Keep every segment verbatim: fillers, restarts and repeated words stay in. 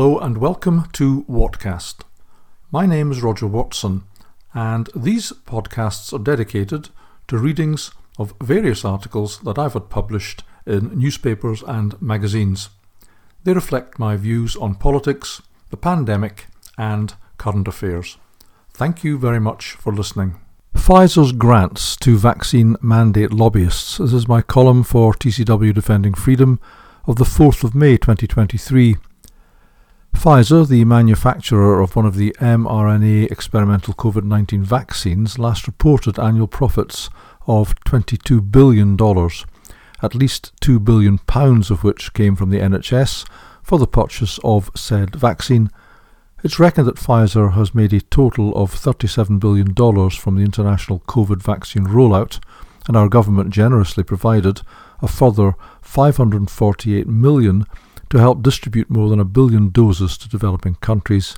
Hello and welcome to Whatcast. My name is Roger Watson, and these podcasts are dedicated to readings of various articles that I've had published in newspapers and magazines. They reflect my views on politics, the pandemic, and current affairs. Thank you very much for listening. Pfizer's grants to vaccine mandate lobbyists. This is my column for T C W Defending Freedom of the fourth of May twenty twenty-three. Pfizer, the manufacturer of one of the mRNA experimental COVID nineteen vaccines, last reported annual profits of twenty-two billion dollars, at least two billion pounds of which came from the N H S for the purchase of said vaccine. It's reckoned that Pfizer has made a total of thirty-seven billion dollars from the international COVID vaccine rollout, and our government generously provided a further five hundred forty-eight million dollars to help distribute more than a billion doses to developing countries.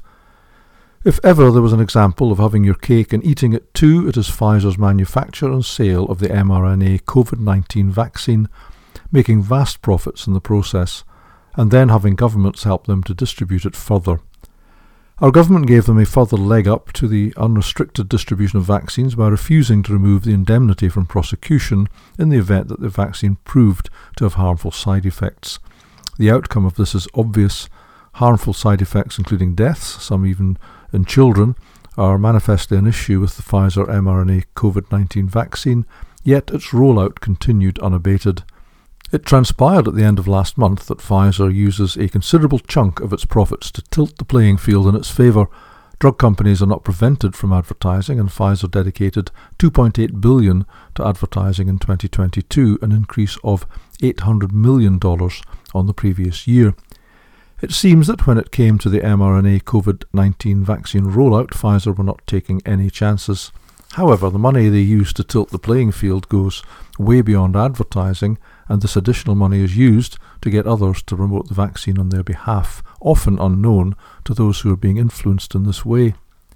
If ever there was an example of having your cake and eating it too, it is Pfizer's manufacture and sale of the mRNA COVID nineteen vaccine, making vast profits in the process, and then having governments help them to distribute it further. Our government gave them a further leg up to the unrestricted distribution of vaccines by refusing to remove the indemnity from prosecution in the event that the vaccine proved to have harmful side effects. The outcome of this is obvious. Harmful side effects, including deaths, some even in children, are manifestly an issue with the Pfizer mRNA COVID nineteen vaccine, yet its rollout continued unabated. It transpired at the end of last month that Pfizer uses a considerable chunk of its profits to tilt the playing field in its favour. Drug companies are not prevented from advertising, and Pfizer dedicated two point eight billion dollars to advertising in twenty twenty-two, an increase of eight hundred million dollars on the previous year. It seems that when it came to the mRNA COVID nineteen vaccine rollout, Pfizer were not taking any chances. However, the money they use to tilt the playing field goes way beyond advertising, and this additional money is used to get others to promote the vaccine on their behalf, often unknown to those who are being influenced in this way.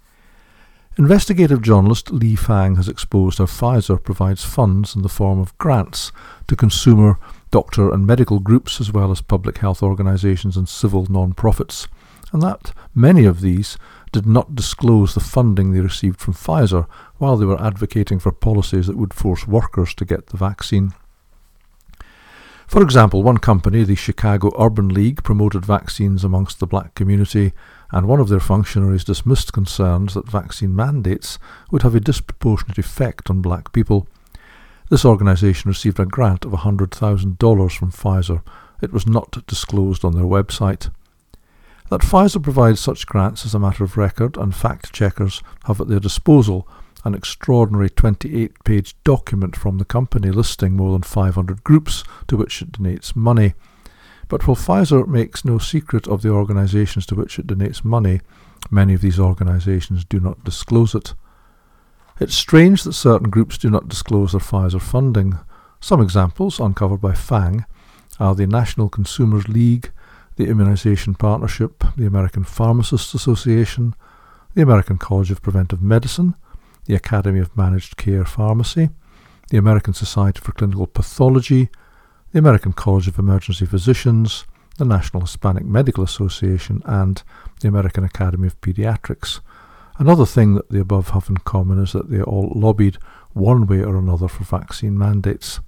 Investigative journalist Li Fang has exposed how Pfizer provides funds in the form of grants to consumer, doctor and medical groups, as well as public health organisations and civil non-profits, and that many of these did not disclose the funding they received from Pfizer while they were advocating for policies that would force workers to get the vaccine. For example, one company, the Chicago Urban League, promoted vaccines amongst the black community, and one of their functionaries dismissed concerns that vaccine mandates would have a disproportionate effect on black people. This organisation received a grant of one hundred thousand dollars from Pfizer. It was not disclosed on their website. That Pfizer provides such grants is a matter of record, and fact-checkers have at their disposal an extraordinary twenty-eight page document from the company listing more than five hundred groups to which it donates money. But while Pfizer makes no secret of the organisations to which it donates money, many of these organisations do not disclose it. It's strange that certain groups do not disclose their Pfizer funding. Some examples, uncovered by Fang, are the National Consumers League, the Immunisation Partnership, the American Pharmacists Association, the American College of Preventive Medicine, the Academy of Managed Care Pharmacy, the American Society for Clinical Pathology, the American College of Emergency Physicians, the National Hispanic Medical Association, and the American Academy of Pediatrics. Another thing that the above have in common is that they all lobbied one way or another for vaccine mandates.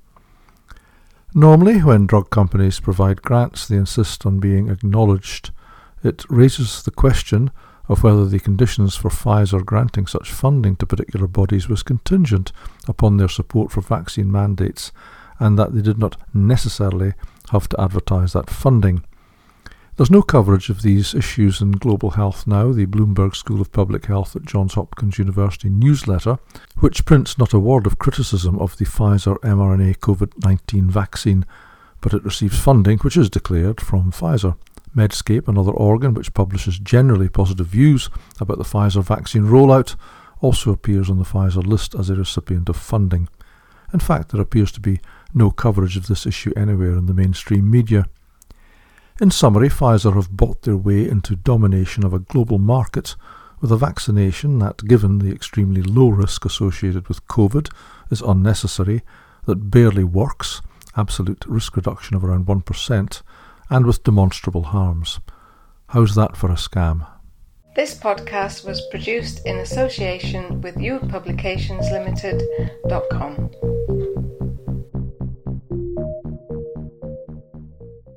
Normally, when drug companies provide grants, they insist on being acknowledged. It raises the question of whether the conditions for Pfizer granting such funding to particular bodies was contingent upon their support for vaccine mandates, and that they did not necessarily have to advertise that funding. There's no coverage of these issues in Global Health Now, the Bloomberg School of Public Health at Johns Hopkins University newsletter, which prints not a word of criticism of the Pfizer mRNA COVID nineteen vaccine, but it receives funding, which is declared, from Pfizer. Medscape, another organ which publishes generally positive views about the Pfizer vaccine rollout, also appears on the Pfizer list as a recipient of funding. In fact, there appears to be no coverage of this issue anywhere in the mainstream media. In summary, Pfizer have bought their way into domination of a global market with a vaccination that, given the extremely low risk associated with COVID, is unnecessary, that barely works, absolute risk reduction of around one percent, and with demonstrable harms. How's that for a scam? This podcast was produced in association with you publications limited dot com.